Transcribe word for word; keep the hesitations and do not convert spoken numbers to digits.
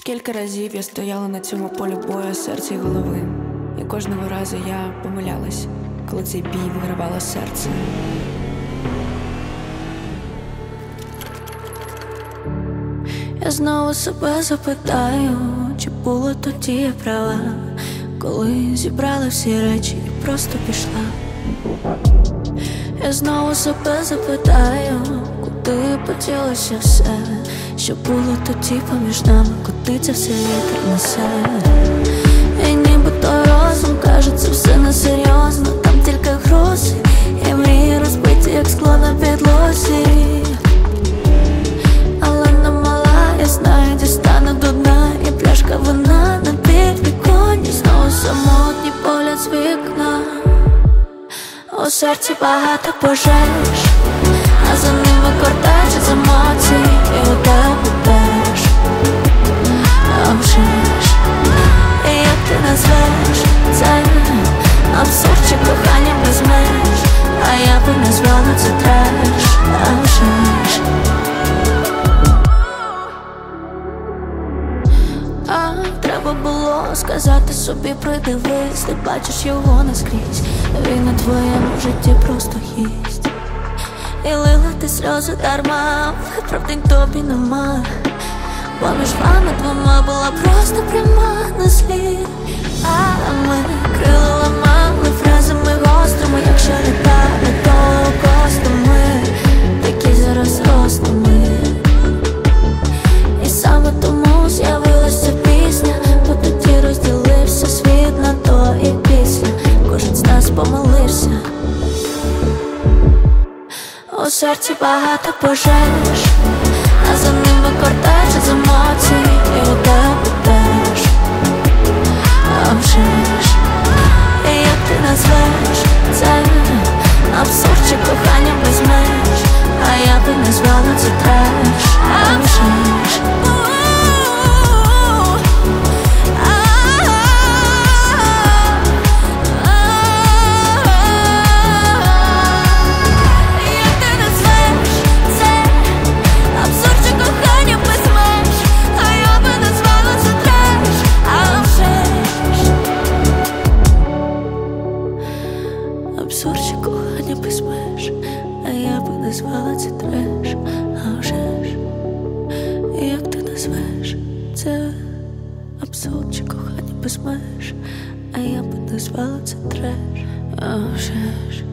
Скільки разів я стояла на цьому полі бою серця й голови, і кожного разу я помилялась, коли цей бій вигравало серце. Я знову себе запитаю, чи було тоді я права, коли зібрала всі речі і просто пішла. Я знову себе запитаю, куди поділося все, що було тоді поміж нами, куди це все вітер несе. І ніби той розум каже, це все несерйозно, там тільки грози і мрії розбиті, як скло на підлозі. Але не мала, я знаю, дістану до дна, і пляшка вина на підвіконні, знову самотній погляд з вікна. У серці багато пожеж, а за ними кортеж з емоцій, і у тебе теж. А вже ж, і як ти назвеш це абсурд чи кохання без меж, а я би назвала це треш. А вже ж. А треба було сказати собі, придивись, ти бачиш його наскрізь, він у твоєму житті просто гість. І лила ти сльози дарма, виправдань тобі нема, бо між вами двома була просто пряма на слід. А ми крила ламали фразами гострими, як черепа не того костами, такі зараз ростами. І саме тому з'явилася пісня, бо тоді розділився світ на то і після. Кожен з нас помилився. У серці багато пожеж, а за ними кортеж з емоцій, і у тебе теж. А вже ж, і як ти назвеш це абсурд чи кохання без меж, а я би назвала це треш. А вже ж. Абсурд чи кохання без меж, а я би назвала це треш. А вже ж, як ти назвеш це абсурд чи кохання без меж, а я би назвала це треш. А вже ж.